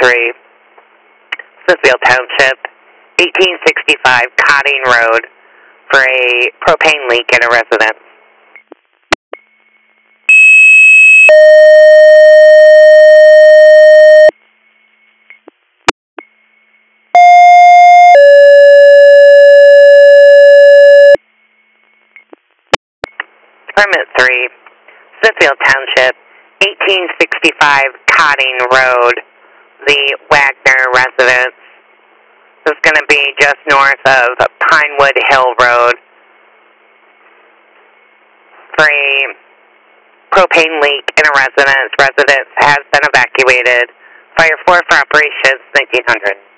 3, Smithfield Township, 1865 Cotting Road, for a propane leak in a residence. Permit 3, Smithfield Township, 1865 Cotting Road, the Wagner residence. This is going to be just north of Pinewood Hill Road for a propane leak in a residence. Residence has been evacuated. Fire 4 for operations 1900.